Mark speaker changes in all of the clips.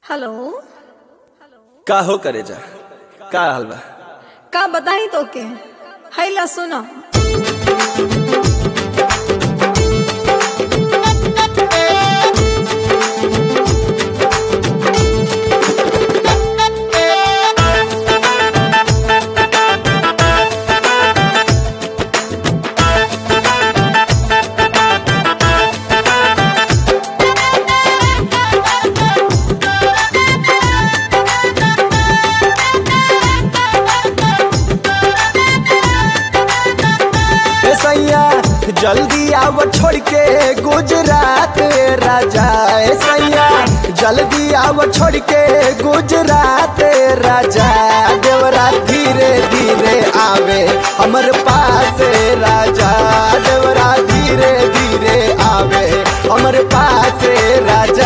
Speaker 1: Hello.
Speaker 2: का हो करे जा का हाल बा?
Speaker 1: का बताई तो के हैला सुनो।
Speaker 2: जल्दी आव छोड़ के गुजरात राजा, सैया जल्दी आव छोड़ के गुजरात राजा। देवरा धीरे धीरे आवे हमर पास राजा, देवरा धीरे धीरे आवे हमर पास राजा।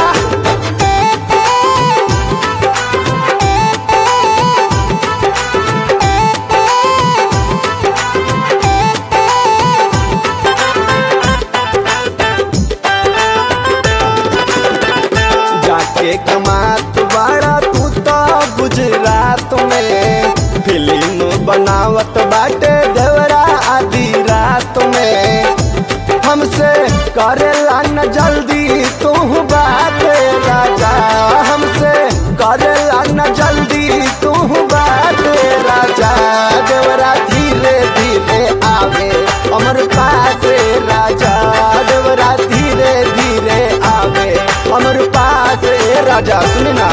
Speaker 2: के कमात बाड़ा तू तो गुजरात में, फिल्म बनावत बाटे देवरा आधी रात में। हमसे करेला न जल्दी तू बात राजा, हमसे करेला न जल्दी तू बात राजा। देवरा धीरे धीरे आवे हमर पास राजा, देवरा धीरे धीरे आवे हमर पास राजा। सुन ना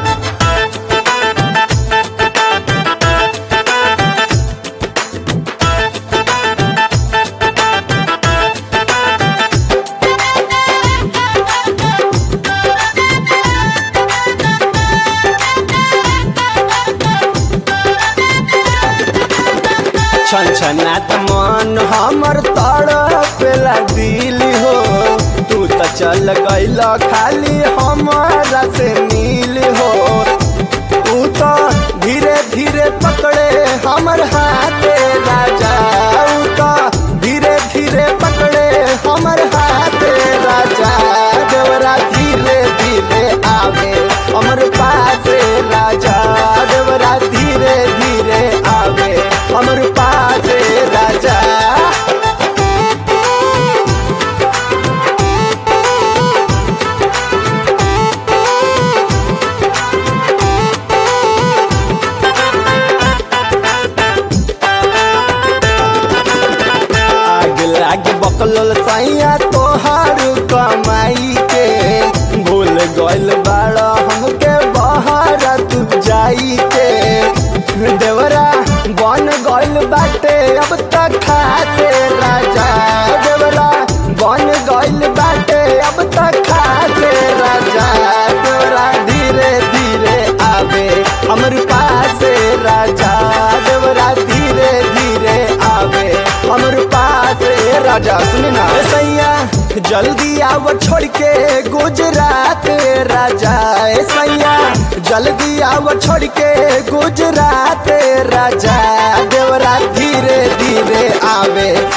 Speaker 2: छनछनात मन हमर तड़पेला दिल हो, तू तो चल गइल खाली हमारा से मिल हो। तू तो धीरे धीरे पकड़े हमर हाथ राजा, तू तो धीरे धीरे पकड़े हमर हाथ राजा। देवरा धीरे धीरे आवे हमर पास राजा, देवरा धीरे धीरे आवे हमर पास राजा। आग बकलल सैया तोहार कमाई के, भूल गइल बाड़ा हमके बहारा तू जाई के। देवरा बन गइल बाटे अब तक खाते राजा, देवरा बन गइल बाटे अब तक खाते राजा। देवरा धीरे धीरे आवे हमर पास राजा, देवरा धीरे धीरे आवे हमर पास राजा। सुन ना सैया जल्दी आव छोड़ के गुजरात राजा, सैया जल्दी आव छोड़ के गुजरात राजा। देवरा धीरे धीरे आवे